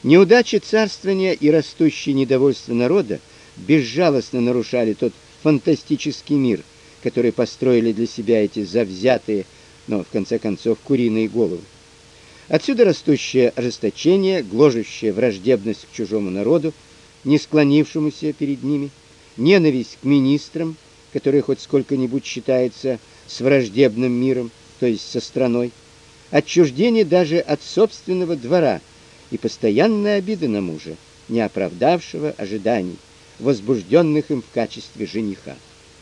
Неудачи царствования и растущее недовольство народа безжалостно нарушали тот фантастический мир, который построили для себя эти завзятые, но в конце концов куриные головы. Отсюда растущее ожесточение, гложущая враждебность к чужому народу, не склонившемуся перед ними, ненависть к министрам, которые хоть сколько-нибудь считаются с враждебным миром, то есть со страной, отчуждение даже от собственного двора и постоянная обида на мужа, не оправдавшего ожиданий, возбужденных им в качестве жениха.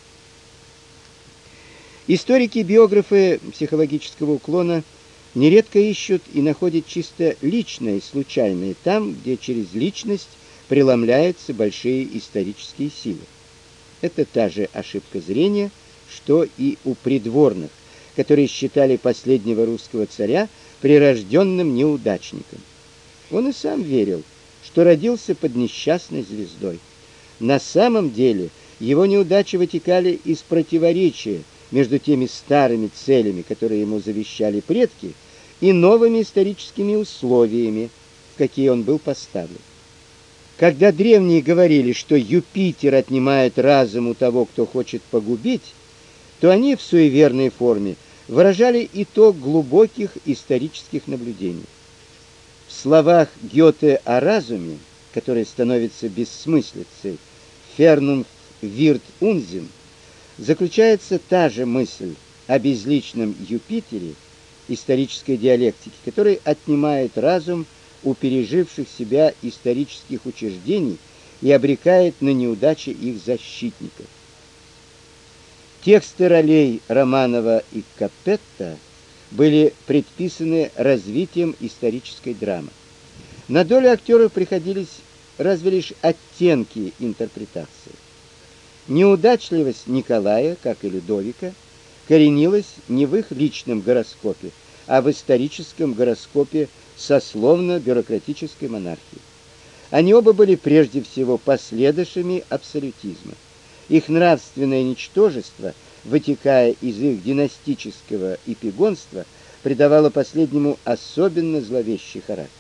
Историки-биографы психологического уклона нередко ищут и находят чисто личное и случайное там, где через личность преломляются большие исторические силы. Это та же ошибка зрения, что и у придворных, которые считали последнего русского царя прирожденным неудачником. Он и сам верил, что родился под несчастной звездой. На самом деле его неудачи вытекали из противоречия между теми старыми целями, которые ему завещали предки, и новыми историческими условиями, в какие он был поставлен. Когда древние говорили, что Юпитер отнимает разум у того, кто хочет погубить, то они в суеверной форме выражали итог глубоких исторических наблюдений. В словах Гёте о разуме, который становится бессмыслицей, «Fernunft wird Unsinn», заключается та же мысль о безличном Юпитере исторической диалектики, который отнимает разум у переживших себя исторических учреждений и обрекает на неудачи их защитников. Тексты ролей Романова и Капетта были предписаны развитием исторической драмы. На долю актеров приходились разве лишь оттенки интерпретации. Неудачливость Николая, как и Людовика, коренилась не в их личном гороскопе, а в историческом гороскопе сословно-бюрократической монархии. Они оба были прежде всего последующими абсолютизма. Их нравственное ничтожество, вытекая из их династического эпигонства, придавало последнему особенно зловещий характер.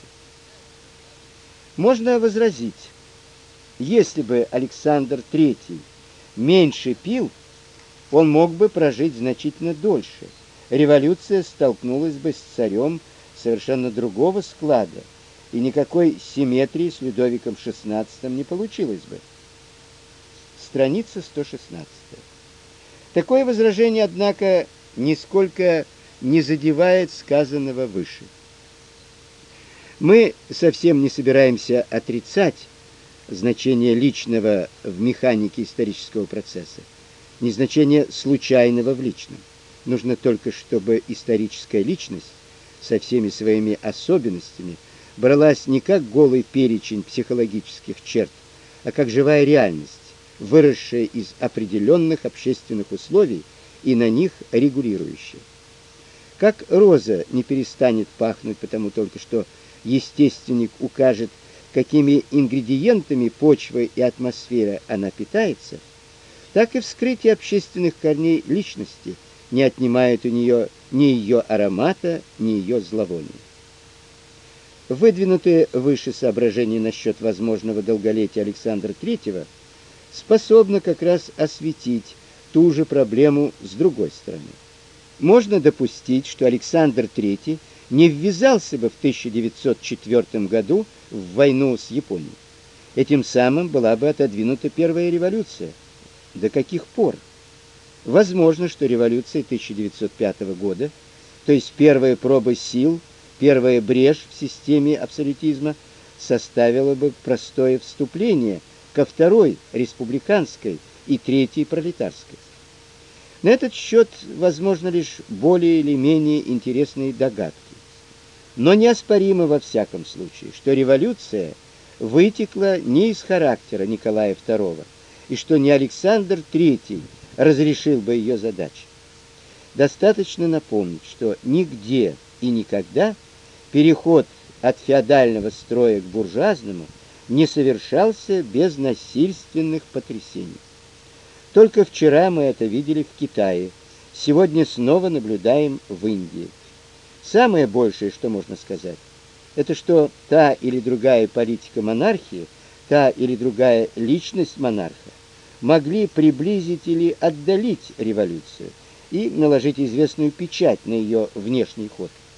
Можно возразить, если бы Александр III меньше пил, он мог бы прожить значительно дольше. Революция столкнулась бы с царем совершенно другого склада, и никакой симметрии с Людовиком XVI не получилось бы. Страница 116. Такое возражение, однако, нисколько не задевает сказанного выше. Мы совсем не собираемся отрицать значение личного в механике исторического процесса, не значение случайного в личном. Нужно только, чтобы историческая личность со всеми своими особенностями бралась не как голый перечень психологических черт, а как живая реальность, выросшая из определенных общественных условий и на них регулирующая. Как роза не перестанет пахнуть потому только, что естественник укажет, какими ингредиентами почва и атмосфера она питается, так и вскрытие общественных корней личности не отнимает у нее ни ее аромата, ни ее зловония. Выдвинутые выше соображения насчет возможного долголетия Александра III способны как раз осветить ту же проблему с другой стороны. Можно допустить, что Александр III не ввязался бы в 1904 году в войну с Японией. Этим самым была бы отодвинута первая революция. До каких пор? Возможно, что революция 1905 года, то есть первая проба сил, первая брешь в системе абсолютизма, составила бы простое вступление ко второй республиканской и третьей пролетарской. На этот счет возможно лишь более или менее интересные догадки. Но неоспоримо во всяком случае, что революция вытекла не из характера Николая II, и что не Александр III разрешил бы ее задачи. Достаточно напомнить, что нигде и никогда переход от феодального строя к буржуазному не совершался без насильственных потрясений. Только вчера мы это видели в Китае, сегодня снова наблюдаем в Индии. Самое большее, что можно сказать, Это что та или другая политика монархии, та или другая личность монарха могли приблизить или отдалить революцию и наложить известную печать на ее внешний ход.